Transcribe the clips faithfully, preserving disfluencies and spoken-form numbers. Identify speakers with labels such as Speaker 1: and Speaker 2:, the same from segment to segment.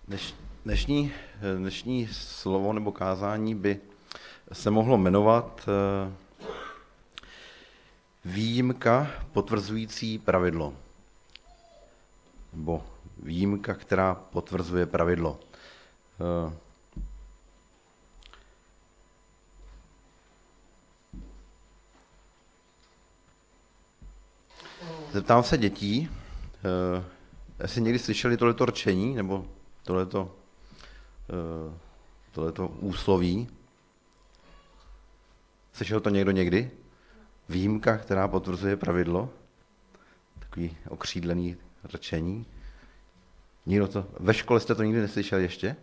Speaker 1: Dneš, dnešní, dnešní slovo nebo kázání by se mohlo jmenovat výjimka potvrzující pravidlo. Nebo výjimka, která potvrzuje pravidlo. Zeptám se dětí, jestli někdy slyšeli tohleto rčení, nebo tohleto, tohleto úsloví. Slyšel to někdo někdy? Výjimka, která potvrzuje pravidlo? Takový okřídlený rčení. Nikdo to, ve škole jste to nikdy neslyšeli ještě?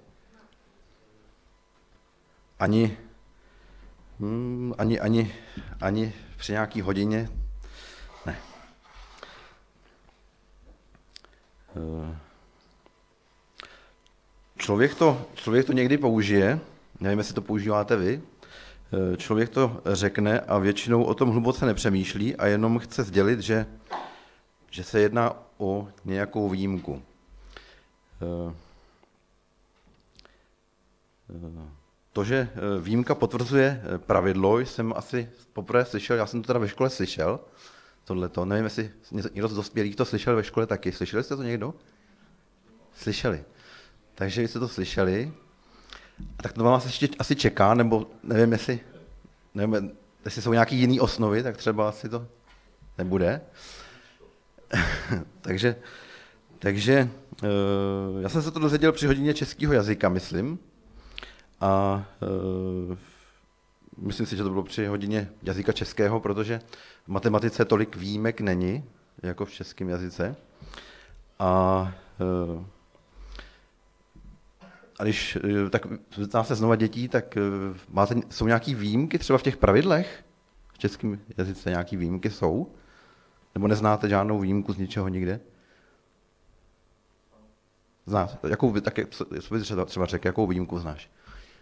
Speaker 1: Ani, hmm, ani, ani, ani při nějaký hodině? Ne. Člověk to, člověk to někdy použije, nevím, jestli to používáte vy, člověk to řekne a většinou o tom hluboce nepřemýšlí a jenom chce sdělit, že, že se jedná o nějakou výjimku. To, že výjimka potvrzuje pravidlo, jsem asi poprvé slyšel, já jsem to teda ve škole slyšel, tohleto, nevím, jestli někdo z dospělých to slyšel ve škole taky. Slyšeli jste to někdo? Slyšeli. Takže vy jste to slyšeli. A tak to vás ještě asi čeká, nebo nevím, jestli, nevím, jestli jsou nějaký jiný osnovy, tak třeba asi to nebude. takže, takže já jsem se to dozvěděl při hodině českého jazyka, myslím. A myslím si, že to bylo při hodině jazyka českého, protože v matematice tolik výjimek není, jako v českém jazyce. A, a když tak zeptám se znova dětí, tak máte, jsou nějaké výjimky třeba v těch pravidlech? V českém jazyce nějaké výjimky jsou? Nebo neznáte žádnou výjimku z ničeho nikde? Znáte? Jakou, tak, co bys třeba, třeba řekl, jakou výjimku znáš?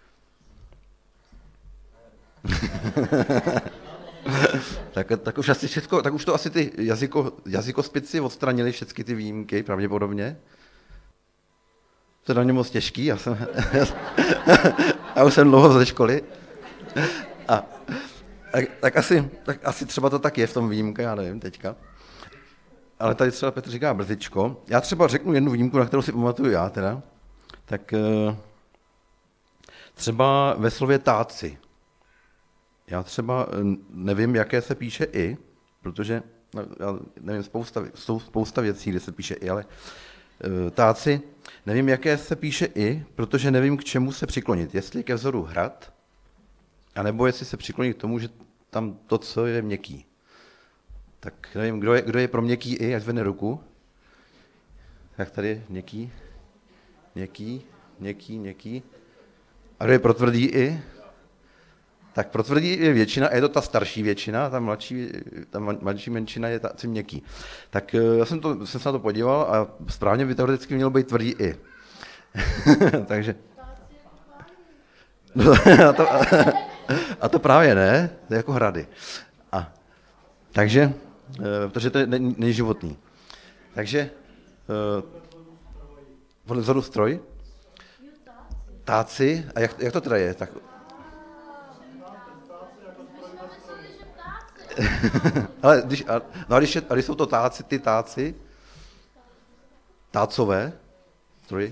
Speaker 1: tak, tak už asi všechno, tak už to asi ty jazyko, jazykospici odstranili všechny ty výjimky, pravděpodobně. To je na mě moc těžký, já jsem, já už jsem dlouho ze školy. A, tak, tak, asi, tak asi třeba to tak je v tom výjimka, já nevím teďka. Ale tady třeba Petr říká brzičko. Já třeba řeknu jednu výjimku, na kterou si pamatuju já teda. Tak třeba ve slově táci. Já třeba nevím, jaké se píše i, protože, já nevím, spousta, spousta věcí, kde se píše i, ale táci, nevím, jaké se píše i, protože nevím, k čemu se přiklonit. Jestli ke vzoru hrad, anebo jestli se přiklonit k tomu, že tam to, co je měkký. Tak nevím, kdo je, kdo je pro měkký i, ať zvedne ruku. Jak tady je měkký, měkký, měkký, měkký. A kdo je pro tvrdý i? Tak pro tvrdý je většina, a je to ta starší většina, ta mladší, ta mladší menšina je ta měkký. Tak já jsem, to, jsem se na to podíval a správně by teoreticky mělo být tvrdý i. Takže... a, to, a to právě ne, to je jako hrady. A, takže, protože to je neživotný. Takže, podle vzoru stroj, táci, a jak, jak to teda je? Tak, ale když, a, no a když, je, a když jsou to táci, ty táci, tácové, stroji.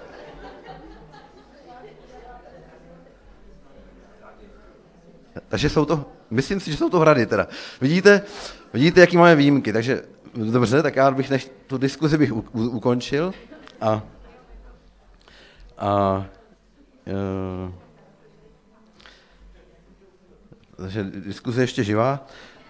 Speaker 1: Takže jsou to, myslím si, že jsou to hrady teda. Vidíte, vidíte, jaký máme výjimky, takže dobře, tak já bych než tu diskuzi bych u, u, ukončil a, a e, takže diskuze je ještě živá.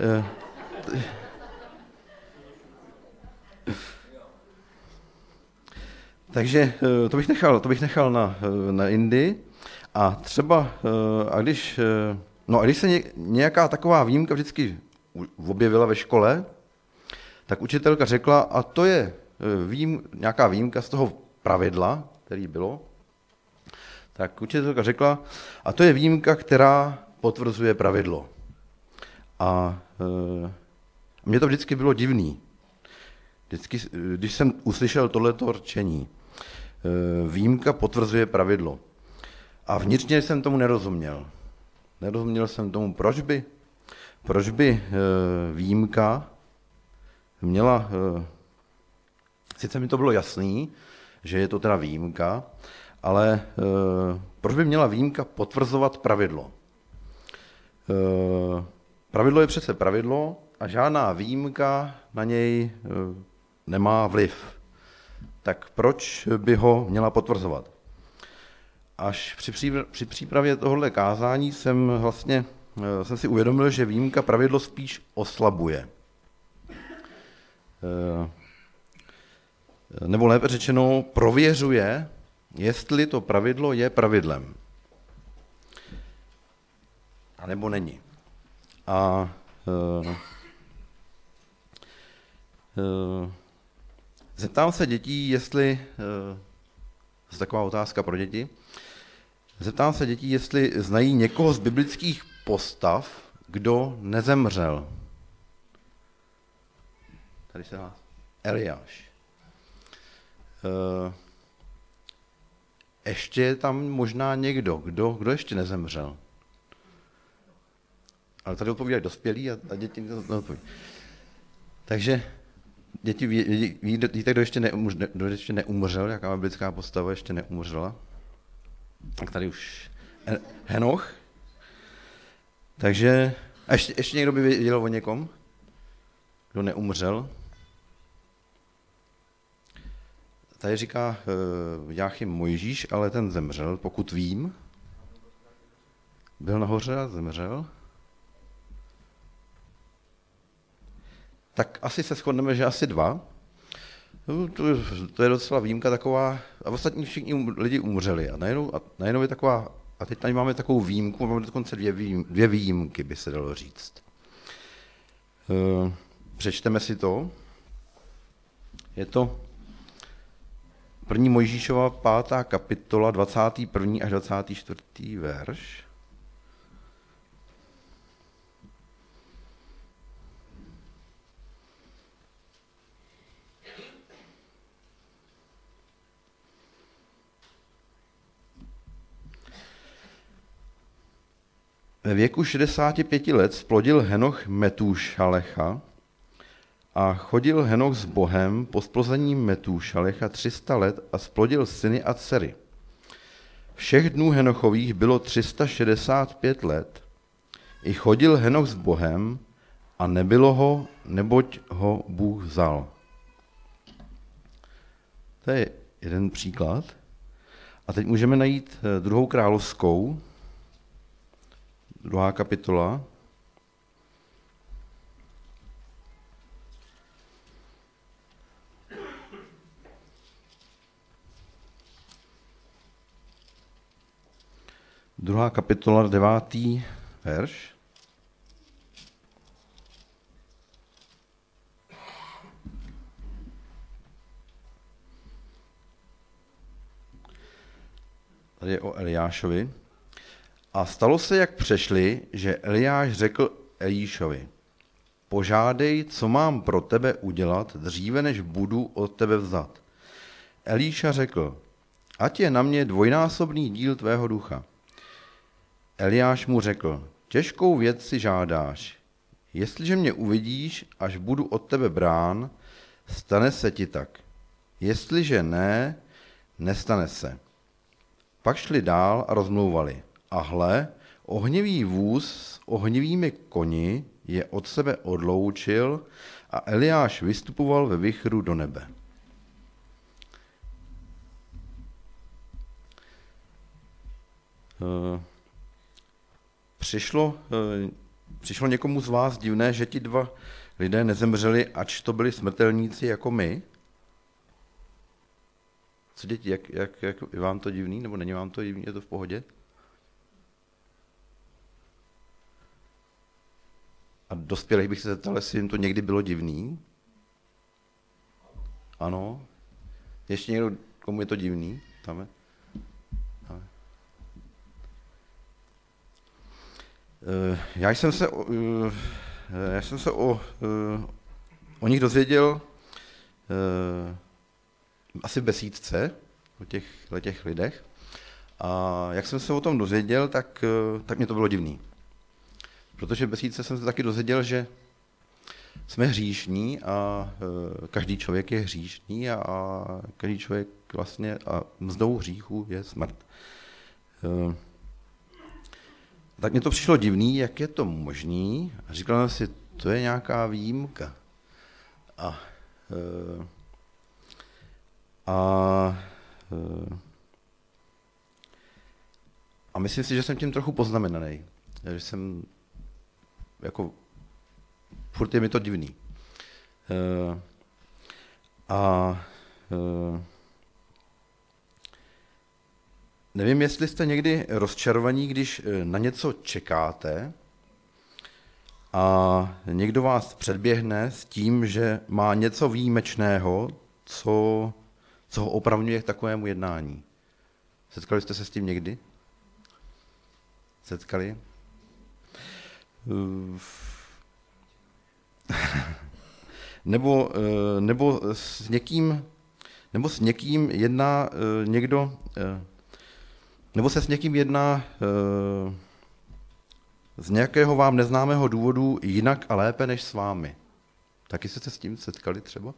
Speaker 1: Takže to bych nechal, to bych nechal na, na Indy. A třeba, a když, no a když se nějaká taková výjimka vždycky objevila ve škole, tak učitelka řekla, a to je výjim, nějaká výjimka z toho pravidla, který bylo, tak učitelka řekla, a to je výjimka, která potvrzuje pravidlo. A e, mně to vždycky bylo divný. Vždycky, když jsem uslyšel tohleto rčení. výjimka potvrzuje pravidlo. A vnitřně jsem tomu nerozuměl. Nerozuměl jsem tomu, proč by, proč by výjimka měla, sice mi to bylo jasný, že je to teda výjimka, ale proč by měla výjimka potvrzovat pravidlo? Pravidlo je přece pravidlo a žádná výjimka na něj nemá vliv. Tak proč by ho měla potvrzovat? Až při přípravě tohoto kázání jsem vlastně jsem si uvědomil, že výjimka pravidlo spíš oslabuje. Nebo lépe řečeno, prověřuje, jestli to pravidlo je pravidlem. A nebo není. A uh, uh, zeptám se dětí, jestli, uh, to je taková otázka pro děti, zeptám se dětí, jestli znají někoho z biblických postav, kdo nezemřel. Tady se hlásí. Eliáš. Uh, ještě je tam možná někdo, kdo, kdo ještě nezemřel. Ale tady odpovídají dospělí a, a děti neodpovídají. Takže děti ví, ví, víte, kdo ještě, neumř, kdo ještě neumřel, jaká biblická postava ještě neumřela? Tak tady už Henoch. Takže a ještě, ještě někdo by věděl o někom, kdo neumřel? Tady říká uh, Jáchym Mojžíš, ale ten zemřel, pokud vím. Byl nahoře a zemřel. Tak asi se shodneme, že asi dva. No, to, to je docela výjimka taková, a ostatní všichni lidi umřeli. A najednou, a najednou je taková, a teď tady máme takovou výjimku, máme dokonce dvě, výjim, dvě výjimky, by se dalo říct. Uh, přečteme si to. Je to první Mojžíšova pátá kapitola, dvacátý první až dvacátý čtvrtý verš. Ve věku šedesáti pěti let splodil Henoch Metúšalecha a chodil Henoch s Bohem po splození Metúšalecha tři sta let a splodil syny a dcery. Všech dnů Henochových bylo tři sta šedesát pět let. I chodil Henoch s Bohem a nebylo ho, neboť ho Bůh vzal. To je jeden příklad. A teď můžeme najít druhou královskou, druhá kapitola. Druhá kapitola, devátý verš. Tady je o Eliášovi. A stalo se, jak přešli, že Eliáš řekl Elíšovi, požádej, co mám pro tebe udělat, dříve než budu od tebe vzat. Elíša řekl, ať je na mě dvojnásobný díl tvého ducha. Eliáš mu řekl, těžkou věc si žádáš. Jestliže mě uvidíš, až budu od tebe brán, stane se ti tak. Jestliže ne, nestane se. Pak šli dál a rozmlouvali. A hle, ohnivý vůz s ohnivými koni je od sebe odloučil a Eliáš vystupoval ve vichru do nebe. Přišlo, přišlo někomu z vás divné, že ti dva lidé nezemřeli, ač to byli smrtelníci jako my? Co děti, jak, jak, jak, je vám to divný, nebo není vám to divný, je to v pohodě? A dospělých bych se zeptal, jestli jim to někdy bylo divný. Ano. Ještě někdo, komu je to divný? Tam je. Tam je. Já jsem se, já jsem se o, o nich dozvěděl asi v besídce, o těch, o těch lidech. A jak jsem se o tom dozvěděl, tak, tak mě to bylo divný. Protože v besídce jsem se taky dozvěděl, že jsme hříšní a každý člověk je hříšný a, a každý člověk vlastně a mzdou hříchu je smrt. Tak mně to přišlo divný, jak je to možný. A říkal jsem si, to je nějaká výjimka. A, a, a myslím si, že jsem tím trochu poznamenaný. Že jsem jako furt je mi to divný. A nevím, jestli jste někdy rozčarovaní, když na něco čekáte a někdo vás předběhne s tím, že má něco výjimečného, co, co ho opravňuje k takovému jednání. Setkali jste se s tím někdy? Setkali? nebo, nebo s někým, nebo s někým jedná někdo, nebo se s někým jedná z nějakého vám neznámého důvodu jinak a lépe než s vámi. Taky jste se s tím setkali třeba?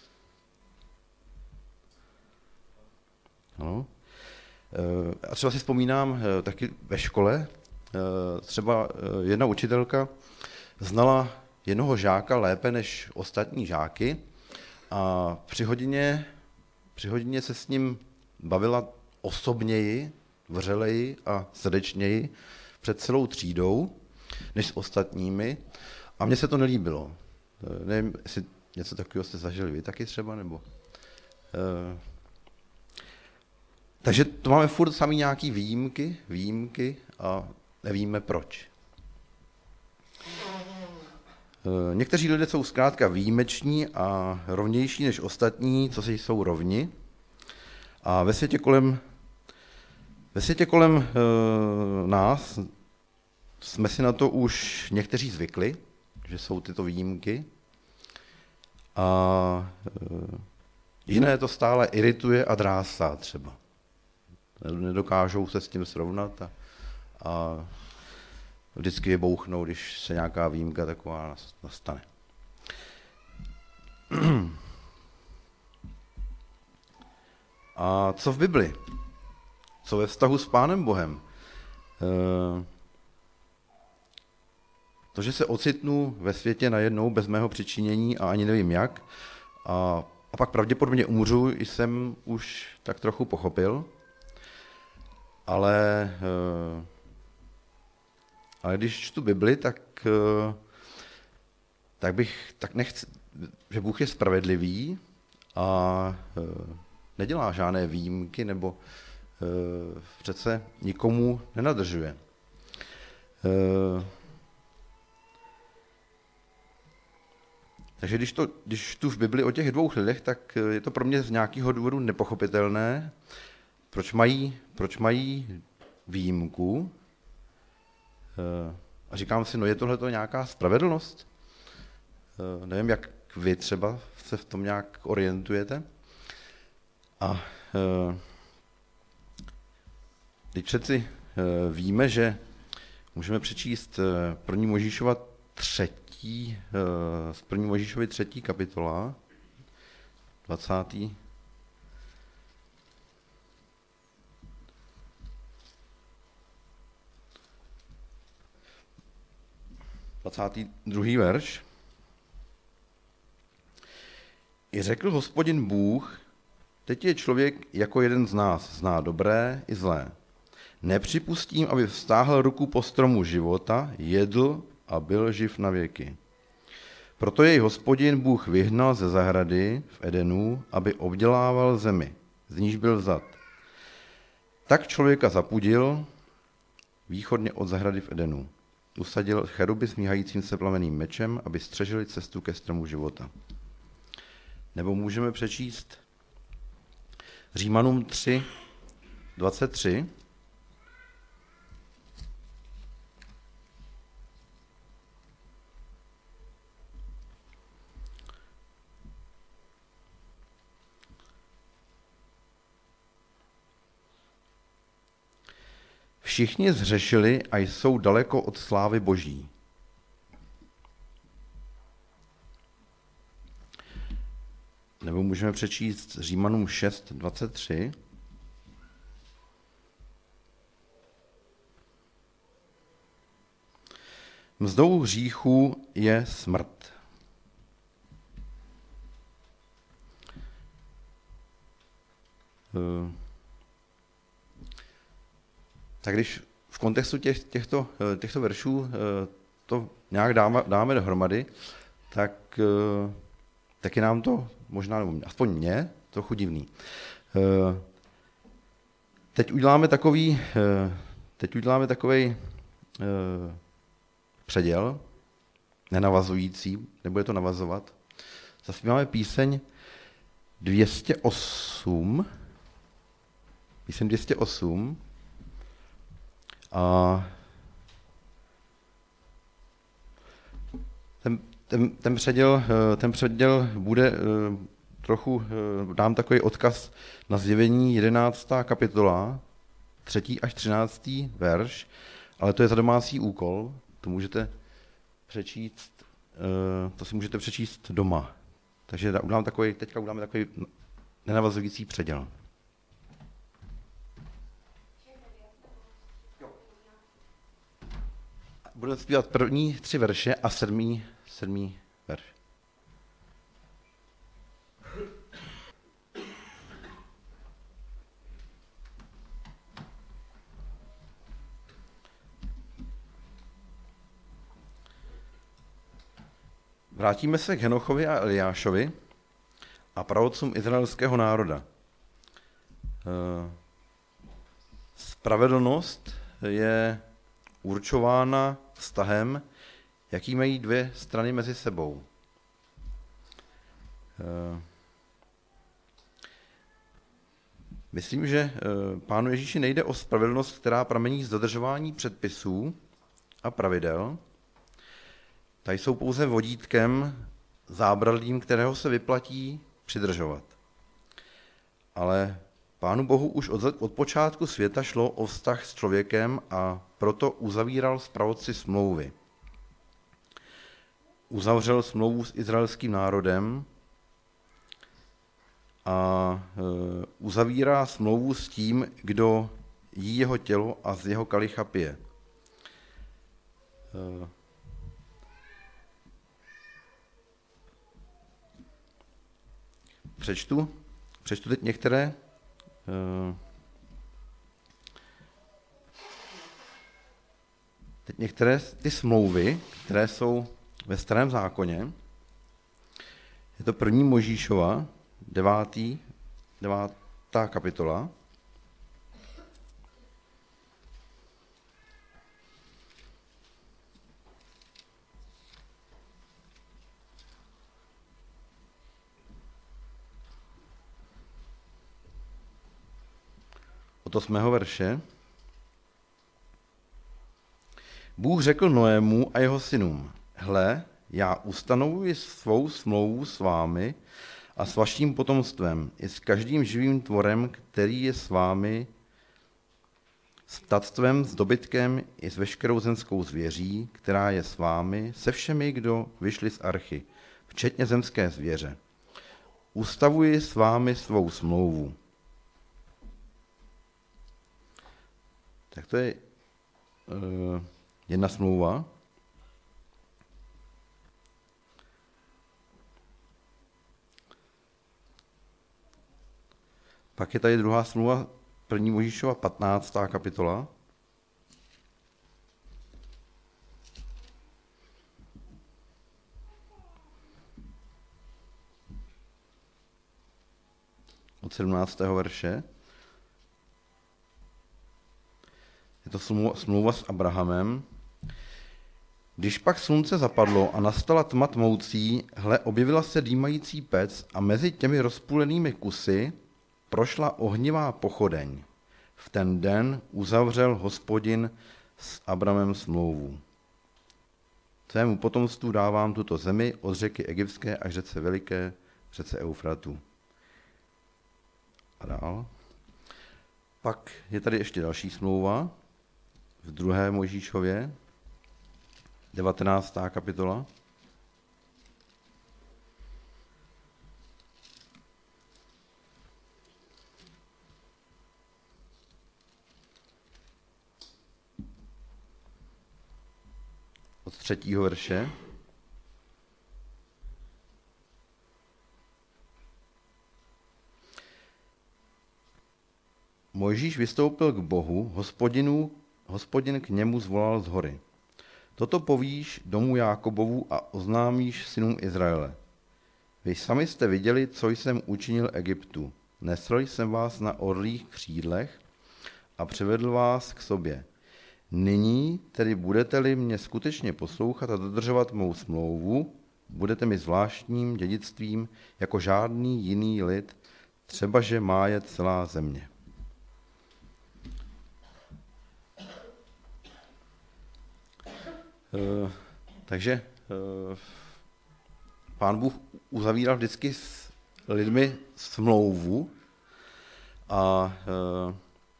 Speaker 1: Ano. A třeba si vzpomínám taky ve škole, třeba jedna učitelka znala jednoho žáka lépe než ostatní žáky a při hodině, při hodině se s ním bavila osobněji, vřeleji a srdečněji před celou třídou, než s ostatními. A mně se to nelíbilo. Nevím, jestli něco takového jste zažili vy taky třeba, nebo... Uh, takže to máme furt sami nějaký výjimky, výjimky a nevíme proč. Uh, někteří lidé jsou zkrátka výjimeční a rovnější než ostatní, co si jsou rovni. A ve světě kolem, ve světě kolem uh, nás jsme si na to už někteří zvykli, že jsou tyto výjimky. A uh, jiné to stále irituje a drásá třeba. Nedokážou se s tím srovnat a, a vždycky je bouchnou, když se nějaká výjimka taková nastane. A co v Bibli? Co ve vztahu s Pánem Bohem? To, že se ocitnu ve světě najednou bez mého přičinění a ani nevím jak, a, a pak pravděpodobně umřu, jsem už tak trochu pochopil, ale, ale když čtu Bibli, tak, tak bych, tak nechci, že Bůh je spravedlivý a nedělá žádné výjimky, nebo přece nikomu nenadržuje. Takže když, to, když čtu v Bibli o těch dvou lidech, tak je to pro mě z nějakého důvodu nepochopitelné, proč mají, proč mají výjimku. A říkám si, no je tohleto nějaká spravedlnost? Nevím, jak vy třeba se v tom nějak orientujete. A teď přeci víme, že můžeme přečíst první Mojžíšova třetí, z první Mojžíšovy třetí kapitola, dvacátý dvacátý druhý verš. I řekl Hospodin Bůh, teď je člověk jako jeden z nás, zná dobré i zlé. Nepřipustím, aby vztáhl ruku po stromu života, jedl a byl živ na věky. Proto jej Hospodin Bůh vyhnal ze zahrady v Edenu, aby obdělával zemi, z níž byl vzat. Tak člověka zapudil východně od zahrady v Edenu. Usadil cheruby smíhajícím se plameným mečem, aby střežili cestu ke stromu života. Nebo můžeme přečíst Římanům tři, dvacet tři. Všichni zřešili a jsou daleko od slávy Boží. Nebo můžeme přečíst Římanům šest dvacet tři. Mzdou hříchu je smrt. Tak když v kontextu těch, těchto, těchto veršů to nějak dáme, dáme dohromady, tak, tak je nám to možná, nebo aspoň mně, trochu divný. Teď uděláme takový, teď uděláme takový předěl, nenavazující, nebude to navazovat. Zaspíváme píseň dvě stě osm, píseň dvě stě osm a ten, ten, ten, předěl, ten předěl bude trochu, dám takový odkaz na Zjevení jedenáctá kapitola, třetí až třináctý verš, ale to je za domácí úkol, to můžete přečíst, to si můžete přečíst doma. Takže udělám takový, teďka uděláme takový nenavazující předěl. Budeme zpívat první tři verše a sedmý, sedmý verš. Vrátíme se k Henochovi a Eliášovi a praotcům izraelského národa. Spravedlnost je určována vztahem, jaký mají dvě strany mezi sebou. Myslím, že Pánu Ježíši nejde o spravedlnost, která pramení z dodržování předpisů a pravidel. Ta jsou pouze vodítkem, zábradlím, kterého se vyplatí přidržovat. Ale Pánu Bohu už od, od počátku světa šlo o vztah s člověkem a proto uzavíral s praotci smlouvy. Uzavřel smlouvu s izraelským národem a e, uzavírá smlouvu s tím, kdo jí jeho tělo a z jeho kalicha pije. E, Přečtu, přečtu teď některé teď některé ty smlouvy, které jsou ve Starém zákoně. Je to první Možíšova, devátý, devátá kapitola. Od osmého verše. Bůh řekl Noému a jeho synům, hle, já ustanovuji svou smlouvu s vámi a s vaším potomstvem, i s každým živým tvorem, který je s vámi, s ptactvem, s dobytkem, i s veškerou zemskou zvěří, která je s vámi, se všemi, kdo vyšli z archy, včetně zemské zvěře. Ustavuji s vámi svou smlouvu. Tak to je uh, jedna smlouva. Pak je tady druhá smlouva, první Možíšova patnáctá kapitola. Od sedmnáctého verše. Je to smlouva s Abrahamem. Když pak slunce zapadlo a nastala tma tmoucí, hle, objevila se dýmající pec a mezi těmi rozpůlenými kusy prošla ohnivá pochodeň. V ten den uzavřel Hospodin s Abramem smlouvu. Svému potomstvu dávám tuto zemi od řeky Egyptské až řece Veliké, řece Eufratu. A dál. Pak je tady ještě další smlouva. v druhé Mojžíšově, devatenáctá kapitola. Od třetího verše. Mojžíš vystoupil k Bohu, hospodinu, hospodin k němu zvolal z hory. Toto povíš domu Jákobovu a oznámíš synům Izraele. Vy sami jste viděli, co jsem učinil Egyptu. Nesl jsem vás na orlích křídlech a přivedl vás k sobě. Nyní tedy budete-li mě skutečně poslouchat a dodržovat mou smlouvu, budete mi zvláštním dědictvím jako žádný jiný lid, třebaže má je celá země. Uh, takže uh, Pán Bůh uzavíral vždycky s lidmi smlouvu a uh,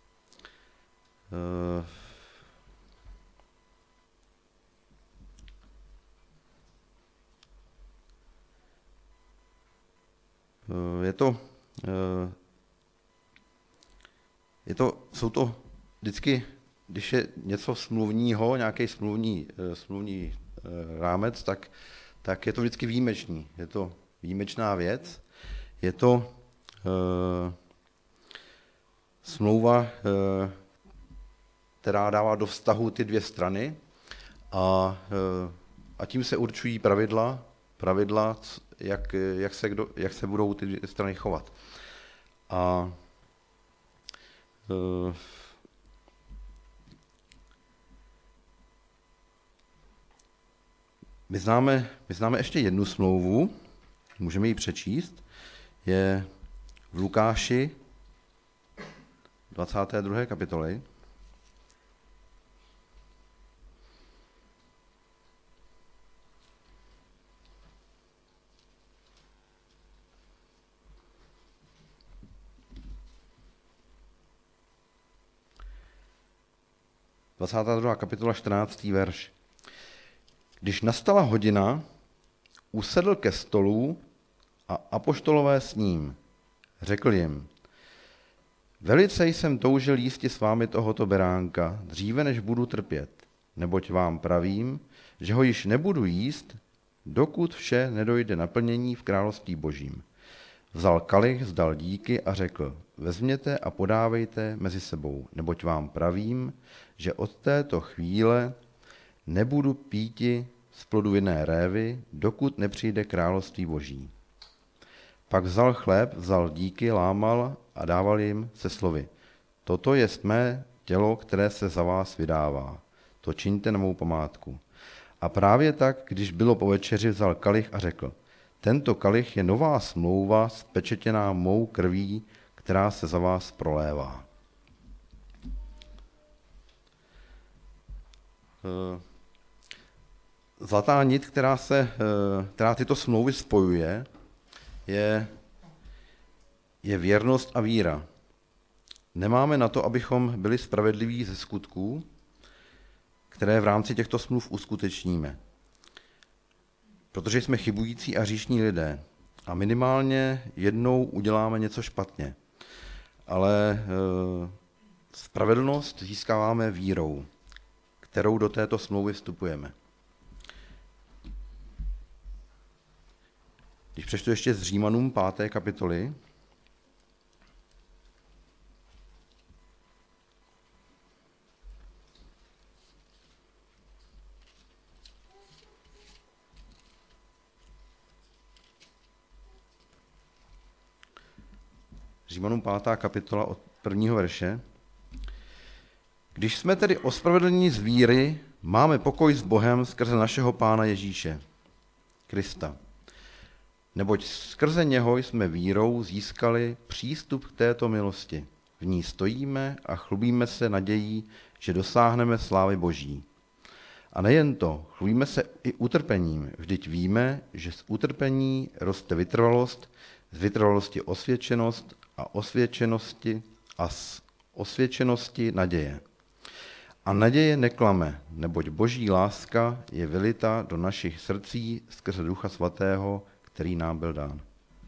Speaker 1: uh, je to, uh, je to, jsou to vždycky, když je něco smluvního, nějaký smluvní, smluvní rámec, tak, tak je to vždycky výjimečný. Je to výjimečná věc. Je to uh, smlouva, uh, která dává do vztahu ty dvě strany a, uh, a tím se určují pravidla, pravidla jak, jak, se kdo, jak se budou ty dvě strany chovat. A uh, My známe, my známe ještě jednu smlouvu, můžeme ji přečíst, je v Lukáši dvacáté druhé kapitole. dvacátá druhá kapitola, čtrnáctý verš. Když nastala hodina, usedl ke stolu a apoštolové s ním. Řekl jim, velice jsem toužil jísti s vámi tohoto beránka, dříve než budu trpět, neboť vám pravím, že ho již nebudu jíst, dokud vše nedojde naplnění v království božím. Vzal kalich, vzdal díky a řekl, vezměte a podávejte mezi sebou, neboť vám pravím, že od této chvíle nebudu píti z plodu vinné révy, dokud nepřijde království boží. Pak vzal chléb, vzal díky, lámal a dával jim se slovy. Toto je mé tělo, které se za vás vydává. To čiňte na mou památku. A právě tak, když bylo po večeři, vzal kalich a řekl, tento kalich je nová smlouva spečetěná mou krví, která se za vás prolévá. Zlatá nit, která, se, která tyto smlouvy spojuje, je, je věrnost a víra. Nemáme na to, abychom byli spravedliví ze skutků, které v rámci těchto smluv uskutečníme. Protože jsme chybující a hříšní lidé a minimálně jednou uděláme něco špatně. Ale e, spravedlnost získáváme vírou, kterou do této smlouvy vstupujeme. Když přečtu ještě z Římanům páté kapitoly, Římanům pátá kapitola od prvního verše. Když jsme tedy ospravedlněni z víry, máme pokoj s Bohem skrze našeho Pána Ježíše Krista. Neboť skrze něho jsme vírou získali přístup k této milosti. V ní stojíme a chlubíme se nadějí, že dosáhneme slávy Boží. A nejen to, chlubíme se i utrpením. Vždyť víme, že z utrpení roste vytrvalost, z vytrvalosti osvědčenost a osvědčenosti a z osvědčenosti naděje. A naděje neklame, neboť boží láska je vylita do našich srdcí skrze Ducha Svatého, který nám byl dán.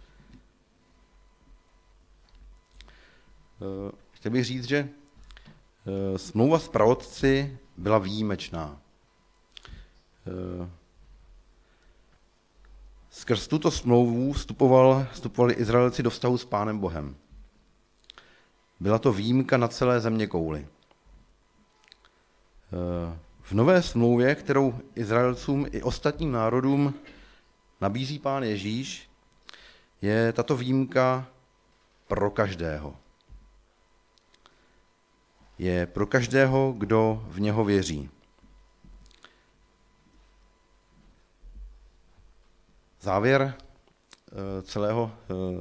Speaker 1: Chtěl bych říct, že smlouva s praotci byla výjimečná. Skrz tuto smlouvu vstupoval, vstupovali Izraelci do vztahu s Pánem Bohem. Byla to výjimka na celé zeměkouli. V nové smlouvě, kterou Izraelcům i ostatním národům nabízí Pán Ježíš, je tato výjimka pro každého. Je pro každého, kdo v něho věří. Závěr celého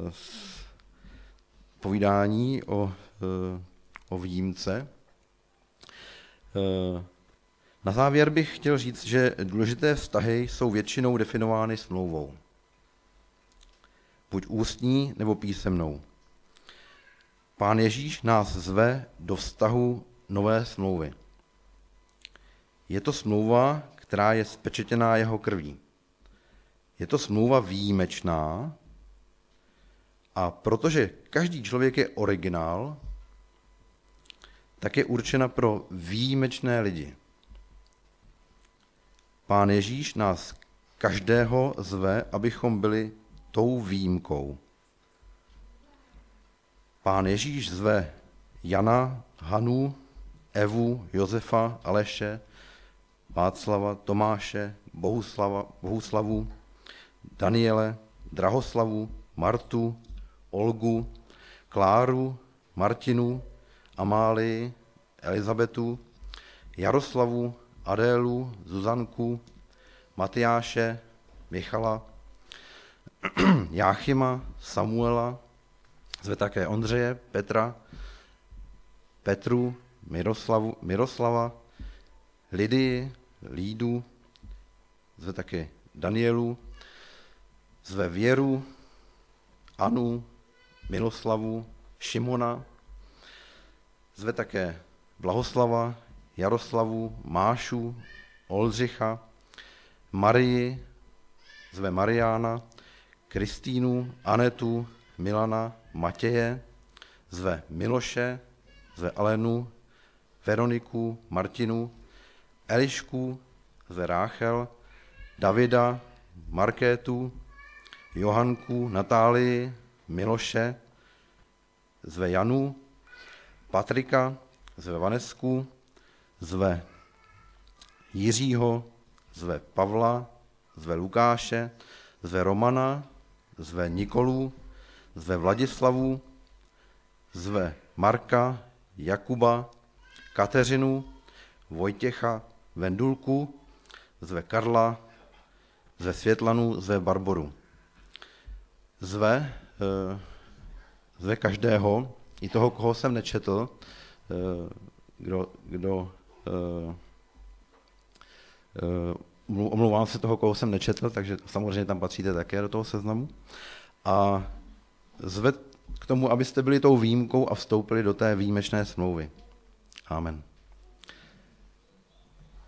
Speaker 1: povídání o, o výjimce. Na závěr bych chtěl říct, že důležité vztahy jsou většinou definovány smlouvou. Buď ústní, nebo písemnou. Pán Ježíš nás zve do vztahu nové smlouvy. Je to smlouva, která je spečetěná jeho krví. Je to smlouva výjimečná a protože každý člověk je originál, tak je určena pro výjimečné lidi. Pán Ježíš nás každého zve, abychom byli tou výjimkou. Pán Ježíš zve Jana, Hanu, Evu, Josefa, Aleše, Václava, Tomáše, Bohuslava, Bohuslavu, Daniele, Drahoslavu, Martu, Olgu, Kláru, Martinu, Amálii, Elizabetu, Jaroslavu, Adélu, Zuzanku, Matyáše, Michala, Jáchyma, Samuela, zve také Ondřeje, Petra, Petru, Miroslavu, Miroslava, Lidii, Lídu, zve také Danielu, zve Věru, Anu, Miloslavu, Šimona, zve také Blahoslava, Jaroslavu, Mášu, Oldřicha, Marii, zve Mariána, Kristýnu, Anetu, Milana, Matěje, zve Miloše, zve Alenu, Veroniku, Martinu, Elišku, zve Ráchel, Davida, Markétu, Johanku, Natálii, Miloše, zve Janu, Patrika, zve Vanesku, zve Jiřího, zve Pavla, zve Lukáše, zve Romana, zve Nikolu, zve Vladislavu, zve Marka, Jakuba, Kateřinu, Vojtěcha, Vendulku, zve Karla, zve Světlanu, zve Barboru. Zve, zve každého, i toho, koho jsem nečetl, kdo, kdo omlouvám se toho, koho jsem nečetl, takže samozřejmě tam patříte také do toho seznamu. A zve k tomu, abyste byli tou výjimkou a vstoupili do té výjimečné smlouvy. Amen.